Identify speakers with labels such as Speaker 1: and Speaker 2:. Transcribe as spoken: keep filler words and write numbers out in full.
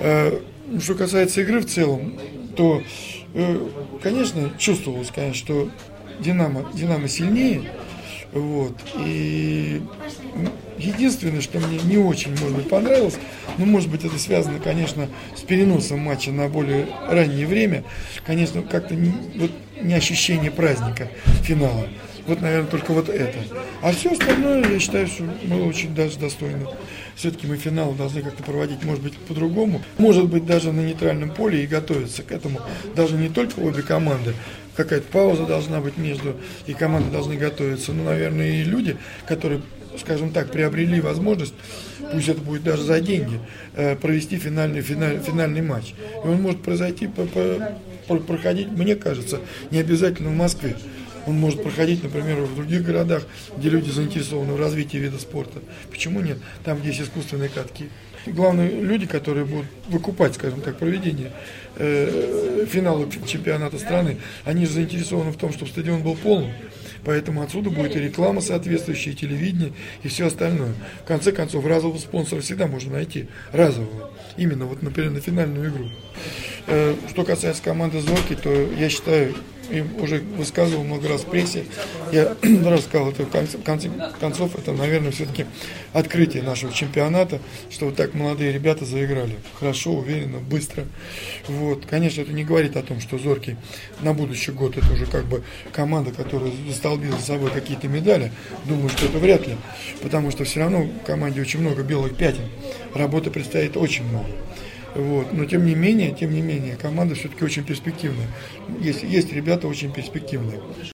Speaker 1: Что касается игры в целом, то, конечно, чувствовалось, конечно, что Динамо, Динамо сильнее. Вот. И единственное, что мне не очень, может быть, понравилось, ну, может быть, это связано, конечно, с переносом матча на более раннее время, конечно, как-то не, вот, не ощущение праздника финала. Вот, наверное, только вот это. А все остальное, я считаю, что было очень даже достойно. Все-таки мы финал должны как-то проводить, может быть, по-другому. Может быть, даже на нейтральном поле и готовиться к этому. Даже не только обе команды. Какая-то пауза должна быть между, и команды должны готовиться. Ну, наверное, и люди, которые, скажем так, приобрели возможность, пусть это будет даже за деньги, провести финальный, финаль, финальный матч. И он может произойти, по, по, проходить, мне кажется, не обязательно в Москве. Он может проходить, например, в других городах, где люди заинтересованы в развитии вида спорта. Почему нет? Там, где есть искусственные катки. Главное, люди, которые будут выкупать, скажем так, проведение э, финала чемпионата страны, они же заинтересованы в том, чтобы стадион был полным. Поэтому отсюда будет и реклама соответствующая, и телевидение, и все остальное. В конце концов, разового спонсора всегда можно найти. Разового. Именно, вот, например, на финальную игру. Э, что касается команды «Зорки», то я считаю, и уже высказывал много раз в прессе, я рассказал, это в конце, в конце концов, это, наверное, все-таки открытие нашего чемпионата, что вот так молодые ребята заиграли. Хорошо, уверенно, быстро. Вот. Конечно, это не говорит о том, что «Зорки» на будущий год это уже как бы команда, которая застолбила за собой какие-то медали. Думаю, что это вряд ли, потому что все равно в команде очень много белых пятен. Работы предстоит очень много. Вот. Но тем не менее, тем не менее, команда все-таки очень перспективная. Есть, есть ребята очень перспективные.